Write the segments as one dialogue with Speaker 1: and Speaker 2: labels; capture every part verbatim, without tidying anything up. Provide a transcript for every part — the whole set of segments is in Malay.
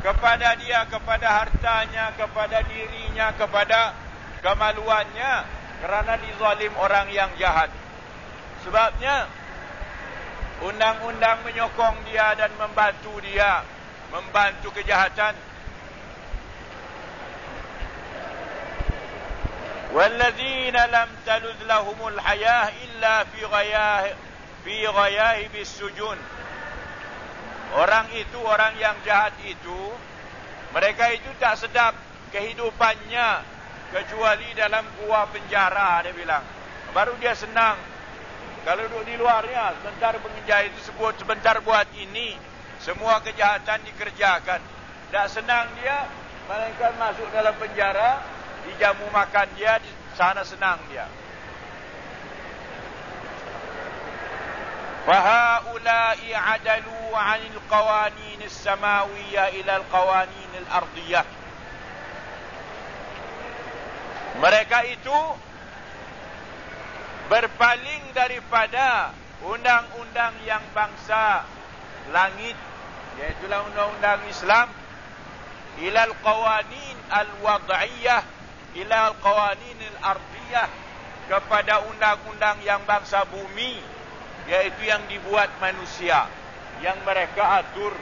Speaker 1: kepada dia, kepada hartanya, kepada dirinya, kepada kemaluannya, kerana dizalim orang yang jahat. Sebabnya undang-undang menyokong dia dan membantu dia, membantu kejahatan. وَالَّذِينَ لَمْ تَلُذْ لَهُمُ الْحَيَاةُ إِلَّا فِي غَيَاهِ فِي غَيَاهِبِ السُّجُونِ. Orang itu, orang yang jahat itu, mereka itu tak sedap kehidupannya kecuali dalam gua penjara, dia bilang. Baru dia senang. Kalau duduk di luarnya, sebentar penjara itu sebut sebentar buat ini, semua kejahatan dikerjakan. Tak senang dia, melainkan masuk dalam penjara, dijamu makan dia, di sana senang dia. Fahaula'i adalu 'anil qawanin as-samawiyyah ila al-qawanin al-ardiyyah. Mereka itu berpaling daripada undang-undang yang bangsa langit, iaitu undang-undang Islam, ila al-qawanin al-wad'iyyah, ila al-qawanin al-ardiyah, kepada undang-undang yang bangsa bumi, iaitu yang dibuat manusia, yang mereka atur.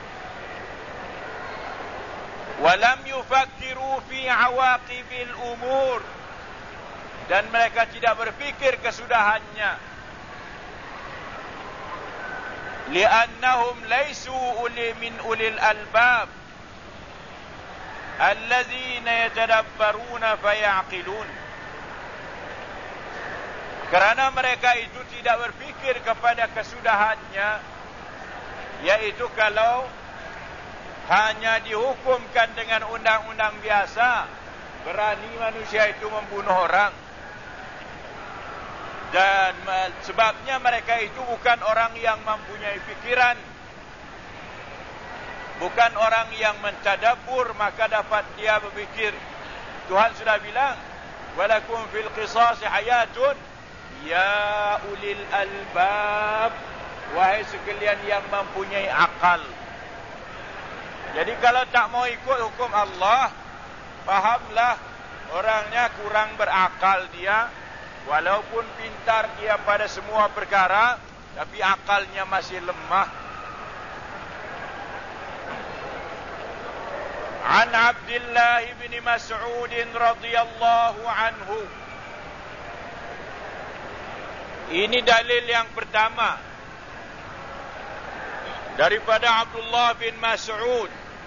Speaker 1: Walam yufakkiru fi awaqibil umur, dan mereka tidak berfikir kesudahannya. Li'annahum laysu uli min ulil albab allazina yatadabbaruna fayaqilun. Kerana mereka itu tidak berfikir kepada kesudahannya, yaitu kalau hanya dihukumkan dengan undang-undang biasa, berani manusia itu membunuh orang. Dan sebabnya mereka itu bukan orang yang mempunyai fikiran, bukan orang yang mentadabbur, maka dapat dia berfikir. Tuhan sudah bilang, walakum fil qisas hayatun ya ulil albab, wahai sekalian yang mempunyai akal. Jadi kalau tak mau ikut hukum Allah, fahamlah orangnya kurang berakal dia. Walaupun pintar dia pada semua perkara, tapi akalnya masih lemah. An Abdullah bin Mas'ud radhiyallahu anhu. Ini dalil yang pertama daripada Abdullah bin Mas'ud.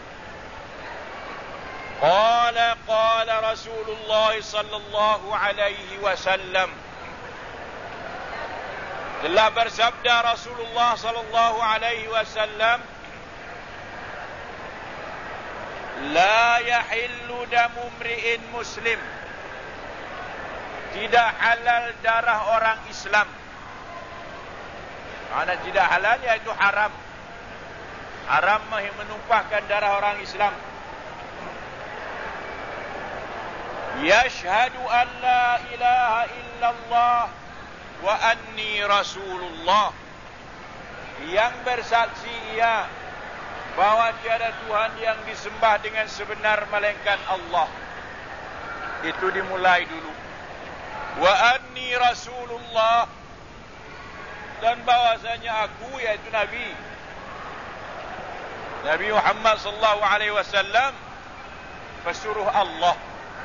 Speaker 1: Qala qala Rasulullah sallallahu alaihi wasallam. Telah bersabda Rasulullah sallallahu alaihi wasallam, la yahillu damu mri'in muslim. Tidak halal darah orang Islam. Mana tidak halal, iaitu haram. Haram menumpahkan darah orang Islam. Yashhadu an la ilaha illallah wa anni rasulullah. Yang bersaksi ia bahawa tiada Tuhan yang disembah dengan sebenar melainkan Allah. Itu dimulai dulu. Wa anni rasulullah, dan bahwasanya aku, yaitu Nabi Nabi Muhammad sallallahu alaihi wasallam, pesuruh Allah.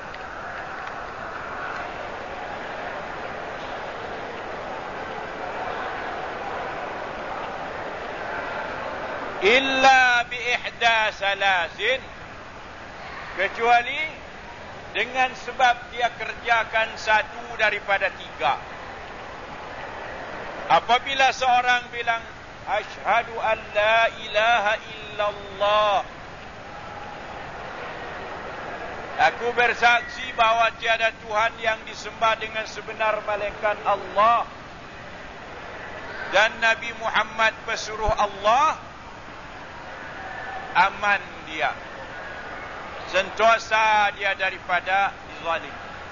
Speaker 1: Illa bi ihda salasin, kecuali dengan sebab dia kerjakan satu daripada tiga. Apabila seorang bilang asyhadu an la ilaha illallah, aku bersaksi bahawa tiada Tuhan yang disembah dengan sebenar melainkan Allah, dan Nabi Muhammad pesuruh Allah, aman dia, sentosa dia daripada zalim.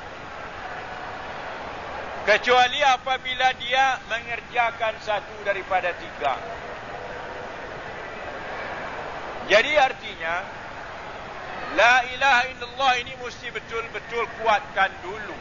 Speaker 1: Kecuali apabila dia mengerjakan satu daripada tiga. Jadi artinya La ilaha illallah ini mesti betul-betul kuatkan dulu.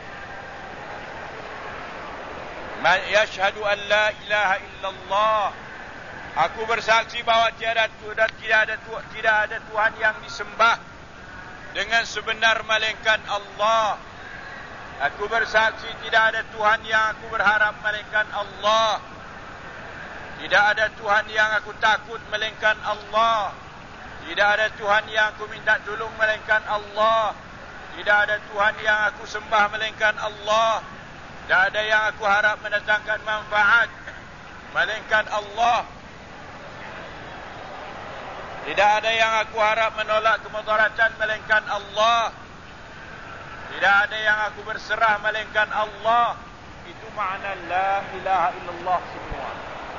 Speaker 1: Man yashhadu an la ilaha illallah. Aku bersaksi bahawa tiada tidak ada tidak ada Tuhan yang disembah dengan sebenar melainkan Allah. Aku bersaksi tidak ada Tuhan yang aku berharap melainkan Allah. Tidak ada Tuhan yang aku takut melainkan Allah. Tidak ada Tuhan yang aku minta tolong melainkan Allah. Tidak ada Tuhan yang aku sembah melainkan Allah. Tidak ada yang aku harap mendatangkan manfaat melainkan Allah. Tidak ada yang aku harap menolak kemudaratan melainkan Allah. Tidak ada yang aku berserah melainkan Allah. Itu makna la ilaha illallah semua.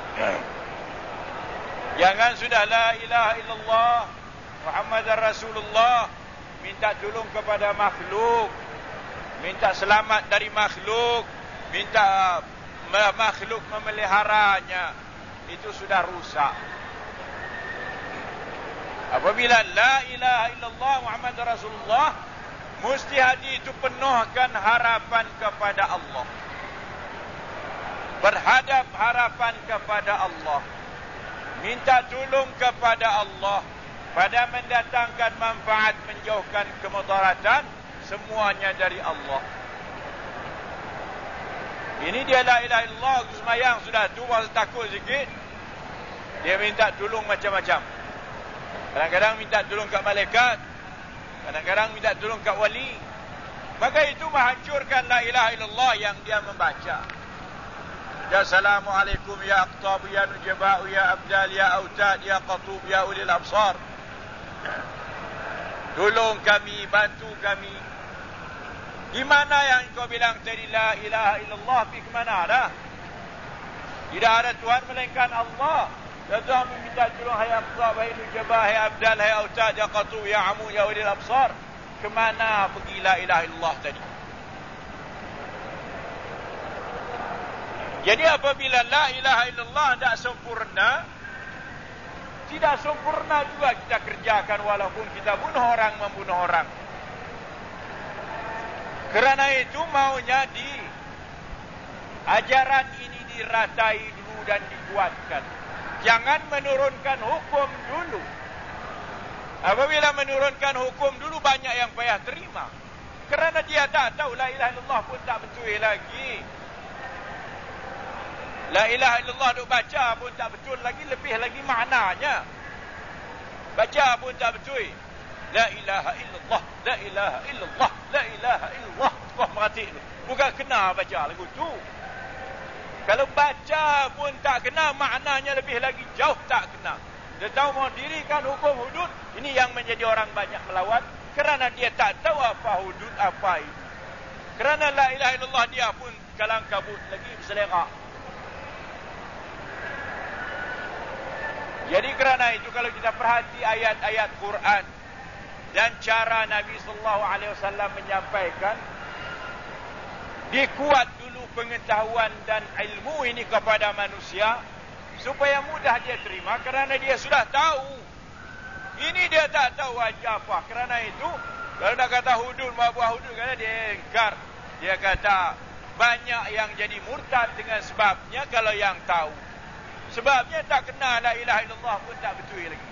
Speaker 1: Jangan sudah la ilaha illallah Muhammadar Rasulullah minta tolong kepada makhluk, minta selamat dari makhluk, minta makhluk memeliharanya. Itu sudah rusak. Apabila la ilaha illallah Muhammadar Rasulullah, mesti hati itu penuhkan harapan kepada Allah. Berhadap harapan kepada Allah. Minta tolong kepada Allah. Pada mendatangkan manfaat, menjauhkan kemudaratan, semuanya dari Allah. Ini dia la ilaha illallah. Semayang sudah tu, masa takut sikit, dia minta tolong macam-macam. Kadang-kadang minta tolong kat malaikat, kadang-kadang minta tolong kat wali. Maka itu menghancurkan la ilaha illallah yang dia membaca. Ya Assalamualaikum ya aqtab ya nujaba'u ya abdal ya autad ya qatub ya ulil absar. Tolong kami, bantu kami. Di mana yang kau bilang tadi la ilaha illallah, pergi ke mana dah? Tidak ada Tuhan melainkan Allah. Ya Tuhan meminta tolong, hai aqtab, hai nujabah, hai abdal, hai autad ya qatub ya amu ya ulil absar. Kemana pergi la ilaha illallah tadi? Jadi apabila la ilaha illallah tidak sempurna, tidak sempurna juga kita kerjakan walaupun kita bunuh orang, membunuh orang. Kerana itu maunya di ajaran ini diratai dulu dan dikuatkan. Jangan menurunkan hukum dulu. Apabila menurunkan hukum dulu, banyak yang payah terima. Kerana dia tak tahu la ilaha illallah pun tak betul lagi. La ilaha illallah duk baca pun tak betul lagi, lebih lagi maknanya. Baca pun tak betul. La ilaha illallah, la ilaha illallah, la ilaha illallah. Wah, merhati tu. Bukan kena baca lagu tu. Kalau baca pun tak kena, maknanya lebih lagi jauh tak kena. Dia tahu mau dirikan hukum hudud, ini yang menjadi orang banyak melawan. Kerana dia tak tahu apa hudud, apa itu. Kerana la ilaha illallah dia pun kalang kabut lagi berselera. Jadi kerana itu kalau kita perhati ayat-ayat Quran dan cara Nabi sallallahu alaihi wasallam menyampaikan, dikuat dulu pengetahuan dan ilmu ini kepada manusia supaya mudah dia terima kerana dia sudah tahu. Ini dia tak tahu wajah apa. Kerana itu kalau nak kata hudud, buah hudud, kerana dia ingkar. Dia kata banyak yang jadi murtad dengan sebabnya kalau yang tahu. Sebabnya tak kenal la ilaha illallah pun tak betul lagi.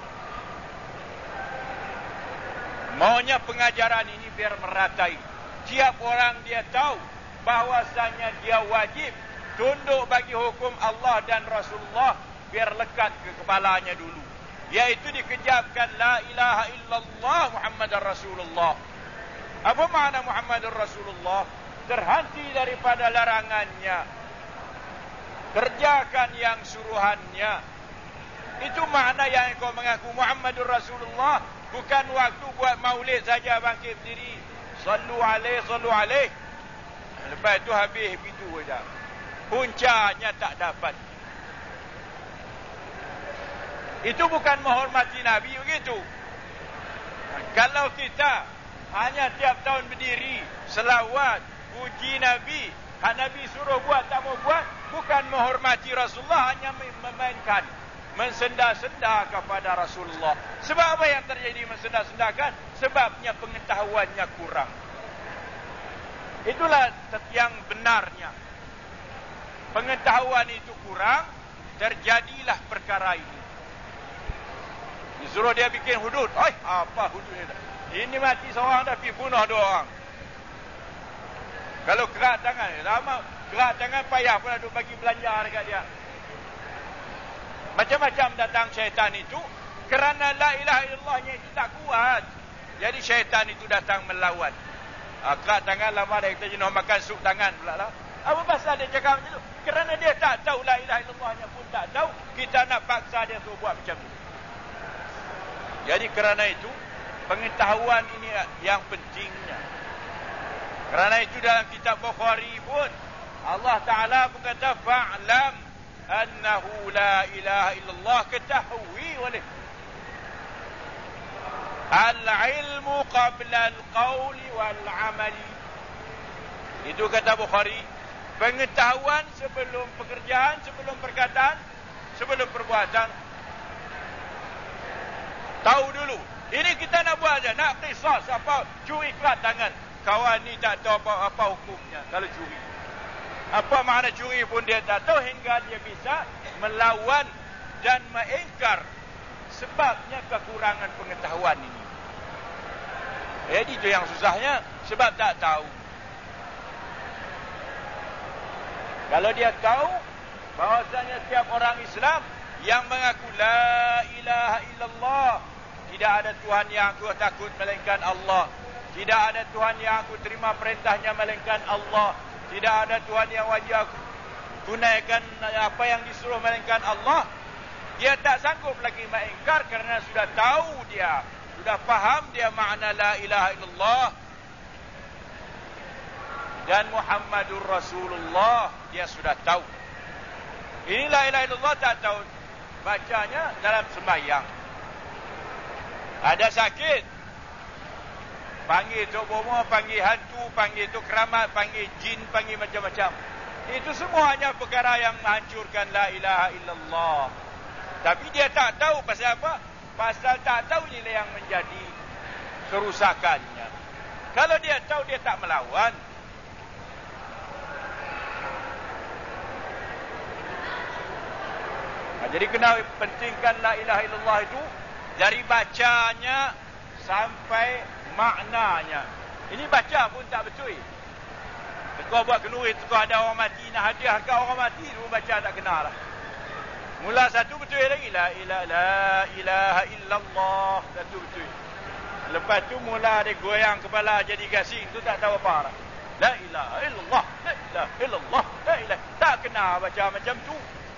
Speaker 1: Maunya pengajaran ini biar meratai. Tiap orang dia tahu bahawasanya dia wajib tunduk bagi hukum Allah dan Rasulullah, biar lekat ke kepalanya dulu. Iaitu dikejapkan la ilaha illallah Muhammadar Rasulullah. Apa makna Muhammadar Rasulullah? Terhenti daripada larangannya, kerjakan yang suruhannya. Itu makna yang kau mengaku Muhammadur Rasulullah. Bukan waktu buat maulid saja bangkit berdiri, sallu alaih, sallu alaih, lepas itu habis begitu saja. Puncanya tak dapat. Itu bukan menghormati Nabi begitu. Kalau kita hanya tiap tahun berdiri selawat, puji Nabi, hak Nabi suruh buat tak mau buat, bukan menghormati Rasulullah, hanya memainkan. mensenda-senda kepada Rasulullah. Sebab apa yang terjadi mensenda-sendakan? Sebabnya pengetahuannya kurang. Itulah yang benarnya. Pengetahuan itu kurang, terjadilah perkara ini. Disuruh dia bikin hudud. Oi, apa hudud ini? Ini mati seorang dah pergi bunuh dua orang. Kalau gerak tangan, lama gerak tangan payah pun ada bagi belanja dekat dia. Macam-macam datang syaitan itu kerana la ilaha illallahnya itu tak kuat. Jadi syaitan itu datang melawan. Ha, gerak tangan lama dah kita jenuh makan sup tangan pula lah. Apa pasal dia cakap macam tu? Kerana dia tak tahu la ilaha illallahnya pun tak tahu, kita nak paksa dia suruh buat macam tu. Jadi kerana itu pengetahuan ini yang pentingnya. Kerana itu dalam kitab Bukhari pun Allah Ta'ala berkata fa'lam annahu la ilaha illallah, ketahui oleh al-ilmu qabla al-qawli wal-amali. Itu kata Bukhari, pengetahuan sebelum pekerjaan, sebelum perkataan, sebelum perbuatan. Tahu dulu, ini kita nak buat aja, nak qisas apa, curi kerat tangan. Kawan ni tak tahu apa, apa hukumnya kalau curi. Apa makna curi pun dia tak tahu, hingga dia bisa melawan dan mengingkar. Sebabnya kekurangan pengetahuan ini. Jadi itu yang susahnya, sebab tak tahu. Kalau dia tahu bahawasanya setiap orang Islam yang mengaku la ilaha illallah, tidak ada Tuhan yang aku takut melainkan Allah, tidak ada Tuhan yang aku terima perintahnya melainkan Allah, tidak ada Tuhan yang wajib aku tunaikan apa yang disuruh melainkan Allah, dia tak sanggup lagi mengingkar kerana sudah tahu dia, sudah faham dia makna la ilaha illallah dan Muhammadur Rasulullah, dia sudah tahu. Ini la ilaha illallah tak tahu, bacanya dalam sembahyang. Ada sakit, panggil Tok Bomo, panggil hantu, panggil Tok Keramat, panggil jin, panggil macam-macam. Itu semuanya perkara yang menghancurkan la ilaha illallah. Tapi dia tak tahu pasal apa? Pasal tak tahu inilah yang menjadi kerusakannya. Kalau dia tahu, dia tak melawan. Nah, jadi kena pentingkan la ilaha illallah itu dari bacanya sampai maknanya. Ini baca pun tak betul. Kau buat kenduri, kau ada orang mati, nak hadiah kat orang mati, tu baca tak kenal lah. Mula satu betul lagi, la ilaha, la ilaha illallah, satu betul. Lepas tu mula dia goyang kepala jadi gasing, tu tak tahu apa lah. La ilaha illallah, la ilaha illallah, la ilaha. Tak kenal baca macam tu.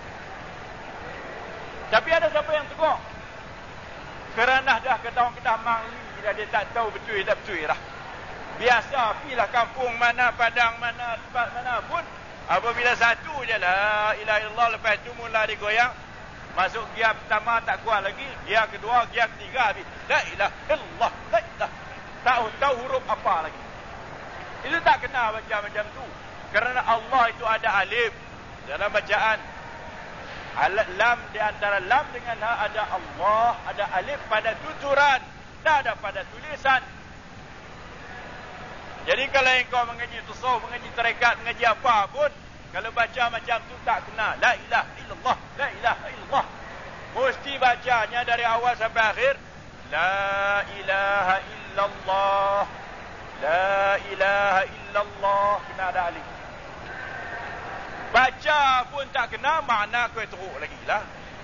Speaker 1: Tapi ada siapa yang tegur? Kerana dah kata orang kita mangli, dah dia tak tahu betul tak betul lah. Biasa pilah kampung mana, padang mana, tempat mana pun, apabila satu je la ilaha illallah, lepas tu mula digoyang, masuk giat pertama tak kuat lagi, giat kedua, giat ketiga habis la ilaha illallah, la ilaha. Tak tahu huruf apa lagi. Itu tak kena baca macam tu. Kerana Allah itu ada alif dalam bacaan. Lam di antara lam dengan ha ada Allah, ada alif pada tuturan, tak ada pada tulisan. Jadi kalau engkau mengaji tasawuf, mengaji tarekat, mengaji apa pun, kalau baca macam tu tak kena la ilaha illallah, la ilaha illallah. Mesti bacanya dari awal sampai akhir la ilaha illallah, la ilaha illallah, kena ada alif. Baca pun tak kena, makna kau teruk lagi lah.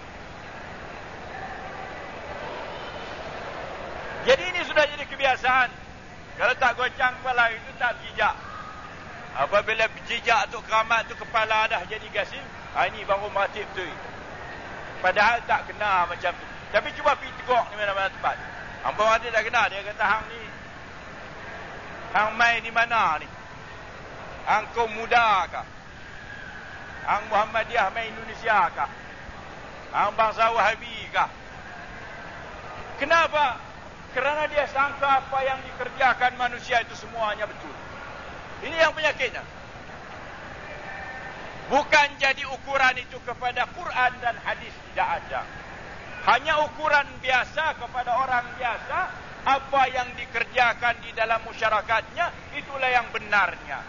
Speaker 1: Jadi ini sudah jadi kebiasaan. Kalau tak goncang kepala itu tak jijak. Apabila jijak tu keramat tu kepala dah jadi gasing, ha, ini baru mati betul. Padahal tak kena macam tu. Tapi cuba pergi tegok di mana-mana tempat. Hamba mati tak kena. Dia kata hang ni, hang main di mana ni? Hang kau muda kah? Hang Muhammadiyah main Indonesia kah? Hang bangsa Wahabi kah? Kenapa? Kerana dia sangka apa yang dikerjakan manusia itu semuanya betul. Ini yang penyakitnya. Bukan jadi ukuran itu kepada Quran dan hadis, tidak ada. Hanya ukuran biasa kepada orang biasa, apa yang dikerjakan di dalam masyarakatnya, itulah yang benarnya.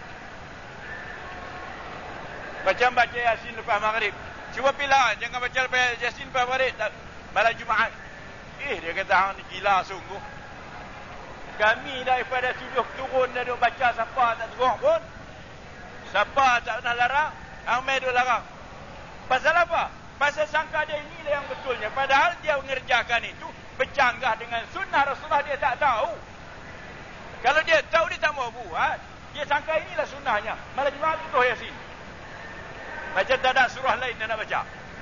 Speaker 1: Macam baca Yasin lepas maghrib. Cuba pilih, jangan baca lepas Yasin lepas maghrib, malam Jumaat. Eh, dia kata, hang ni gila sungguh. Kami daripada subuh turun dah duk baca, siapa tak tegur pun. Siapa tak pernah larang, hang mai duk larang. Pasal apa? Pasal sangka dia inilah yang betulnya. Padahal dia mengerjakan itu bercanggah dengan sunnah Rasulullah, dia tak tahu. Kalau dia tahu, dia tak mau buat. Dia sangka inilah sunnahnya. Malam Jumaat itu Yasin. Macam tak ada surah lain dia nak baca.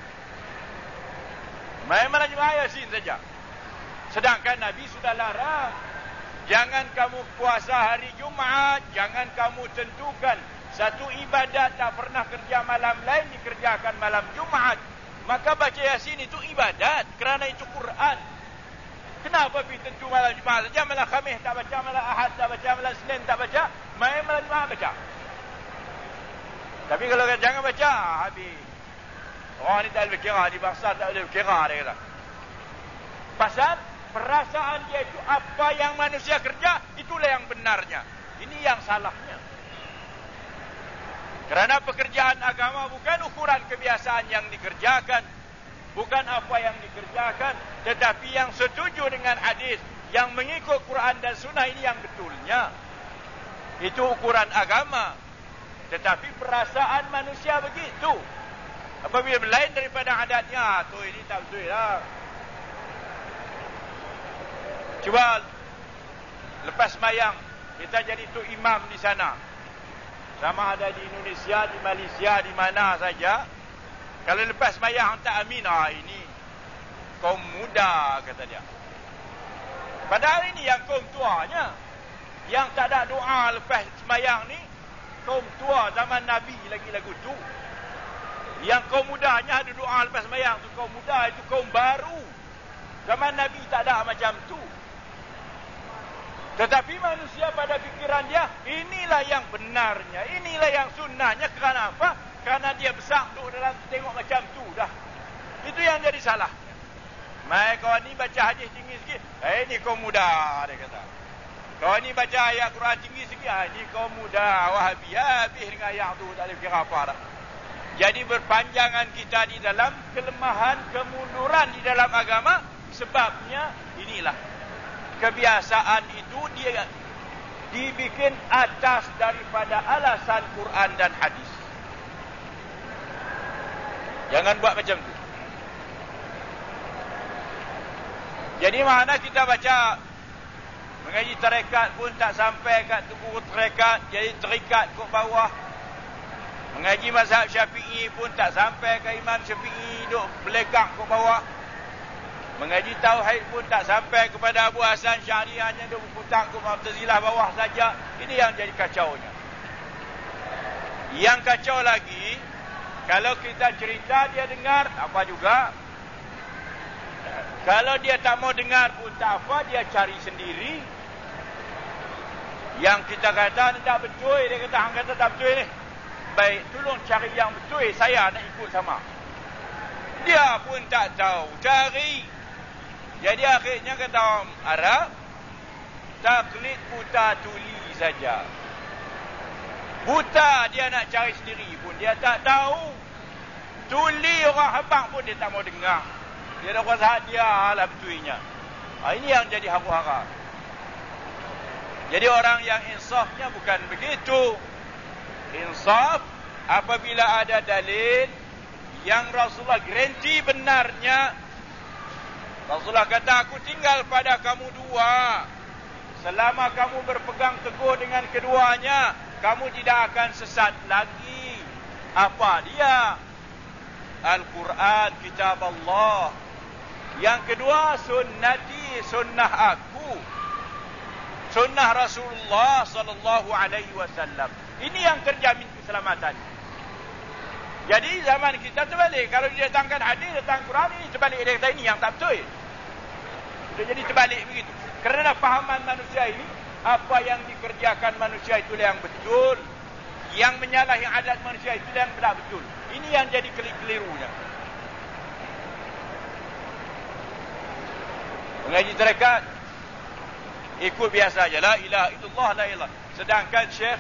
Speaker 1: Main malam Jumaat Yasin saja. Sedangkan Nabi sudah larang. Jangan kamu puasa hari Jumaat. Jangan kamu tentukan satu ibadat tak pernah kerja malam lain dikerjakan malam Jumaat. Maka baca Yasin itu ibadat, kerana itu Quran. Kenapa pergi tentu malam Jumaat saja? Malam Khamis tak baca, malam Ahad tak baca, malam Senin tak baca, main malam Jumaat baca. Tapi kalau kata jangan baca, habis. Orang ni tak boleh berkira, di bangsa tak boleh berkira, dia kata. Pasal perasaan dia itu apa yang manusia kerja, itulah yang benarnya. Ini yang salahnya. Kerana pekerjaan agama bukan ukuran kebiasaan yang dikerjakan, bukan apa yang dikerjakan, tetapi yang setuju dengan hadis, yang mengikut Quran dan Sunnah, ini yang betulnya. Itu ukuran agama. Tetapi perasaan manusia begitu. Apabila lain daripada adatnya, tu ini tak betul lah. Cuba lepas mayang, kita jadi tu imam di sana. Sama ada di Indonesia, di Malaysia, di mana saja. Kalau lepas sembahyang tak amin, ah ini kaum muda, kata dia. Padahal ini yang kaum tuanya. Yang tak ada doa lepas sembahyang ni, kaum tua zaman Nabi lagi lagu tu. Yang kaum mudanya ada doa lepas sembahyang tu, kaum muda itu kaum baru. Zaman Nabi tak ada macam tu. Tetapi manusia pada fikiran dia, inilah yang benarnya, inilah yang sunnahnya. Kerana apa? Kerana dia besar duduk dalam tengok macam tu dah. Itu yang jadi salah. Mai kawan ni baca hadis tinggi sikit, eh ni kaum muda, dia kata. Kawan ni baca ayat Quran tinggi sikit, ah ni kaum muda, Wahabi, habis dengan ayat tu, tak boleh kira apa dah. Jadi berpanjangan kita di dalam kelemahan, kemunduran di dalam agama, sebabnya inilah. Kebiasaan itu dia dibikin atas daripada alasan Quran dan hadis. Jangan buat macam tu. Jadi mana kita baca mengaji tarekat pun tak sampai kat tubuh tarekat, jadi terikat ke bawah. Mengaji mazhab Syafi'i pun tak sampai ke Imam Syafi'i, duk belekak ke bawah. Mengaji tauhid pun tak sampai kepada Abu Hasan Syari, hanya duk berputar ke Mu'tazilah bawah saja. Ini yang jadi kacaunya. Yang kacau lagi, kalau kita cerita dia dengar, apa juga. Kalau dia tak mau dengar pun tak apa, dia cari sendiri. Yang kita kata ni tak betul, dia kata hang kata tak betul ni. Baik, tolong cari yang betul, saya nak ikut sama. Dia pun tak tahu, cari. Jadi akhirnya kata orang Arab, taklid buta tuli saja. Buta dia nak cari sendiri pun dia tak tahu. Tuli orang habang pun dia tak mau dengar. Dia dah rasa dia lah betulnya. Ha, ini yang jadi hara-hara. Jadi orang yang insafnya bukan begitu. Insaf apabila ada dalil yang Rasulullah garanti benarnya. Rasulullah kata, aku tinggal pada kamu dua. Selama kamu berpegang teguh dengan keduanya, kamu tidak akan sesat lagi. Apa dia? Al-Quran, kitab Allah. Yang kedua, sunnati, sunnah aku. Sunnah Rasulullah sallallahu alaihi wasallam. Ini yang terjamin keselamatan. Jadi zaman kita terbalik. Kalau dia datangkan hadis, datang Quran, ini terbalik. Dia kata ini yang tak betul. Dia jadi terbalik begitu. Kerana fahaman manusia ini, apa yang dikerjakan manusia itulah yang betul. Yang menyalahi adat manusia itulah yang tidak betul. Ini yang jadi kelirunya. Mengaji tarekat ikut biasa aja, la ilaha illallah, la ilah. Sedangkan Syekh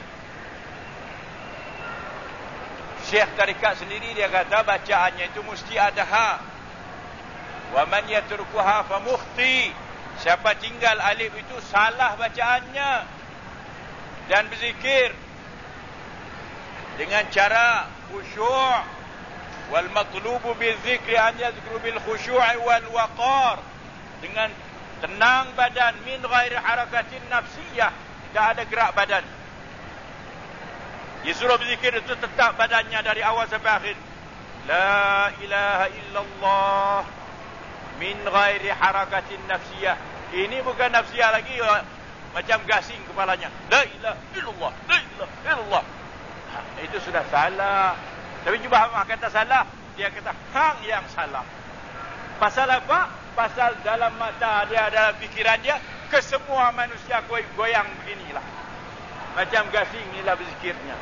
Speaker 1: Syekh tarekat sendiri dia kata bacaannya itu mesti ada ha. Wa man yatrukuha fa mukhti. Siapa tinggal alif itu salah bacaannya. Dan berzikir dengan cara khusyuk. Wal matlubu bizikri an yadhkuru bil khusyu'i wal waqar. Dengan tenang badan, min ghairi harakatin nafsiyah, tidak ada gerak badan. Disuruh berzikir itu tetap badannya dari awal sampai akhir. La ilaha illallah min ghairi harakatin nafsiyah. Ini bukan nafsiyah lagi, macam gasing kepalanya. La ilaha illallah, la ilaha illallah. Ha, itu sudah salah. Tapi cuba Ahmad kata salah, dia kata hang yang salah. Pasal apa? Pasal dalam mata dia, dalam fikiran dia, kesemua manusia goyang beginilah. Macam gasing inilah berzikirnya.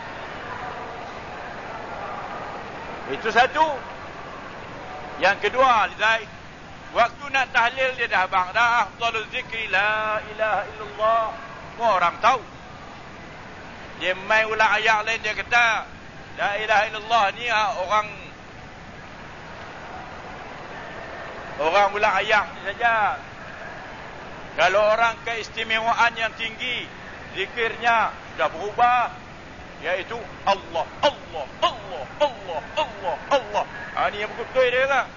Speaker 1: Itu satu. Yang kedua, waktu nak tahlil dia dah bang, dah afdalul zikri la ilaha illallah. Semua orang tahu. Dia main ulang ayat lain, dia kata la ilaha illallah ni orang Orang ulang ayat ni saja. Kalau orang keistimewaan yang tinggi, zikirnya sudah berubah, iaitu Allah, Allah, Allah, Allah, Allah, Allah. Ha, ni yang betul dia lah.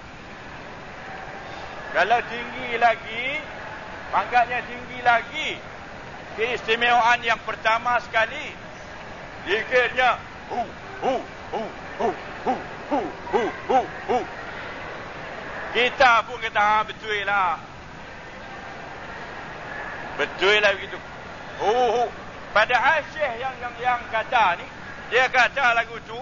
Speaker 1: Kalau tinggi lagi, pangkatnya tinggi lagi, keistimewaan yang pertama sekali, zikirnya hu, hu, hu, hu, hu, hu, hu, hu, hu. Kita pun kata, ha, betul lah. Betul lah begitu. Oh, oh. Padahal Syekh yang, yang yang kata ni, dia kata lagu tu,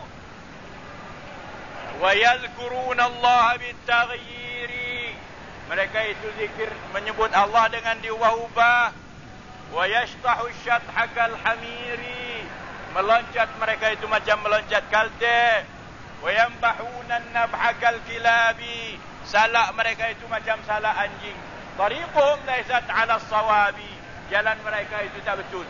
Speaker 1: wa yadhkuruna Allah bitaghyiri. Mereka itu zikir menyebut Allah dengan diubah-ubah. Wa yashtahu syadhakal hamiri. Meloncat mereka itu macam meloncat kalde. Wa yambahuna nabhakal kilabi. Salak mereka itu macam salak anjing. Tariquhum laysat ala sawabi. Jalan mereka itu tak betul.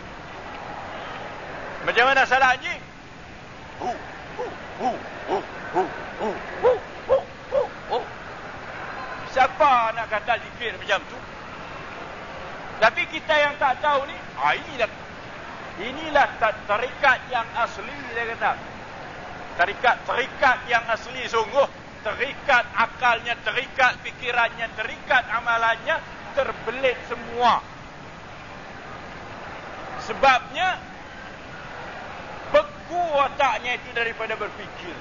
Speaker 1: Macam mana salak anjing? Hu, hu, hu, hu, hu, hu, hu, hu, hu, hu. Siapa nak kata zikir macam tu? Tapi kita yang tak tahu ni, ah, inilah inilah tarikat yang asli, dia kata. Tarikat tarikat yang asli sungguh. Terikat akalnya, terikat fikirannya, terikat amalannya, terbelit semua. Sebabnya beku otaknya itu daripada berfikir.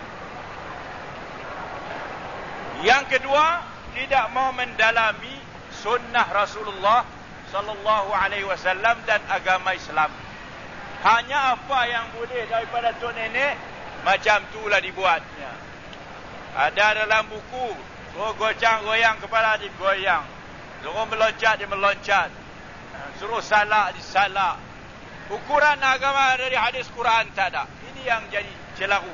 Speaker 1: Yang kedua, tidak mau mendalami sunnah Rasulullah sallallahu alaihi wasallam dan agama Islam. Hanya apa yang boleh daripada tok nenek, macam itulah dibuatnya. Ada dalam buku, suruh gocang goyang kepala digoyang, suruh meloncat dia meloncat, suruh salak disalak. Ukuran agama dari hadis Quran tak ada. Ini yang jadi celaru.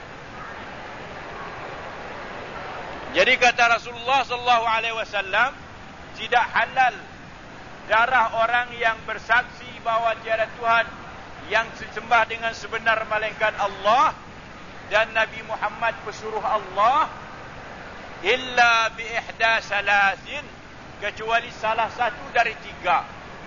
Speaker 1: Jadi kata Rasulullah sallallahu alaihi wasallam, tidak halal darah orang yang bersaksi bahawa tiada Tuhan yang disembah dengan sebenar melainkan Allah dan Nabi Muhammad pesuruh Allah, illa bi ihda salasin, kecuali salah satu dari tiga.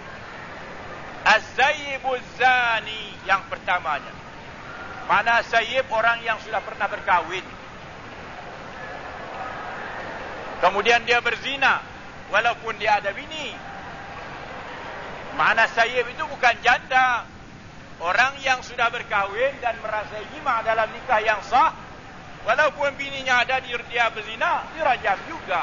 Speaker 1: Az-zayyibuz zani, yang pertamanya. Mana sayyib? Orang yang sudah pernah berkahwin. Kemudian dia berzina walaupun dia ada bini. Mana sayyib itu bukan janda. Orang yang sudah berkahwin dan merasa jima dalam nikah yang sah, walaupun bininya ada, dia berzina, dirajam juga.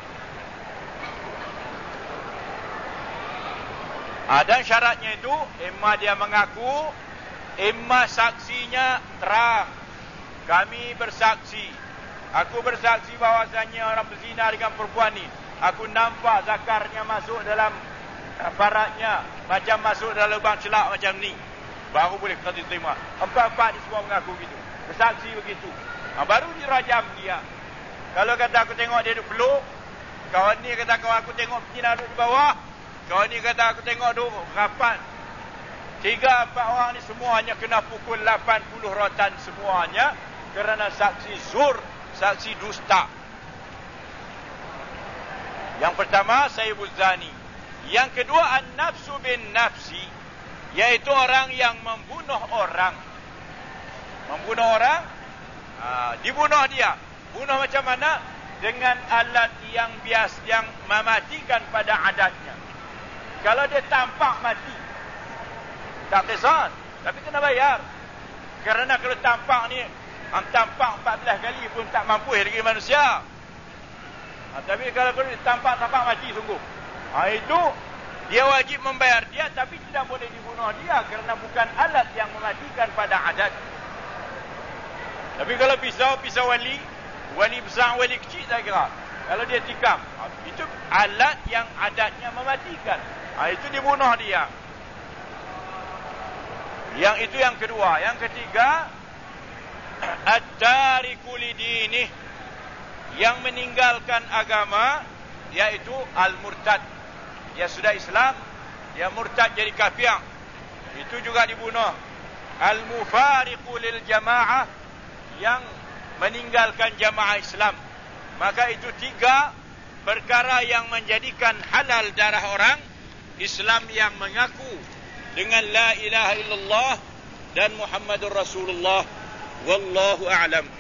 Speaker 1: Ada syaratnya itu, imma dia mengaku, imma saksinya terang. Kami bersaksi, aku bersaksi bahawasanya orang berzina dengan perempuan ni. Aku nampak zakarnya masuk dalam faradnya, macam masuk dalam lubang celak macam ni. Baru boleh kita diterima. Empat-empat ni semua mengaku begitu. Bersaksi begitu. Ha, baru dirajam dia. Kalau kata aku tengok dia duduk peluk, Kawan ni kata kawan aku tengok Cina duduk di bawah. Kawan ni kata aku tengok duduk rapat. Tiga empat orang ni semuanya kena pukul lapan puluh rotan semuanya. Kerana saksi zur, saksi dusta. Yang pertama, sayyibuz zani. Yang kedua, an-nafsu bin nafsi. Iaitu orang yang membunuh orang. Membunuh orang, aa, dibunuh dia. Bunuh macam mana? Dengan alat yang biasa, yang mematikan pada adatnya. Kalau dia tampak mati, tak kisah, tapi kena bayar. Kerana kalau tampak ni, tampak empat belas kali pun tak mampu harga manusia. Ha, tapi kalau kalau tampak-tampak mati sungguh. Ha, itu dia wajib membayar dia, tapi tidak boleh dibunuh dia kerana bukan alat yang mematikan pada adat. Tapi kalau pisau, pisau wali, wali besar, wali kecil saya kira. Kalau dia tikam, ha, itu alat yang adatnya mematikan. Ha, itu dibunuh dia. Yang itu yang kedua. Yang ketiga, at-tariku lidinih, yang meninggalkan agama, yaitu al-murtad. Dia sudah Islam, dia murtad jadi kafir, itu juga dibunuh. Al-mufariqu lil jamaah, yang meninggalkan jamaah Islam. Maka itu tiga perkara yang menjadikan halal darah orang Islam yang mengaku dengan la ilaha illallah dan Muhammadur Rasulullah. Wallahu a'lam.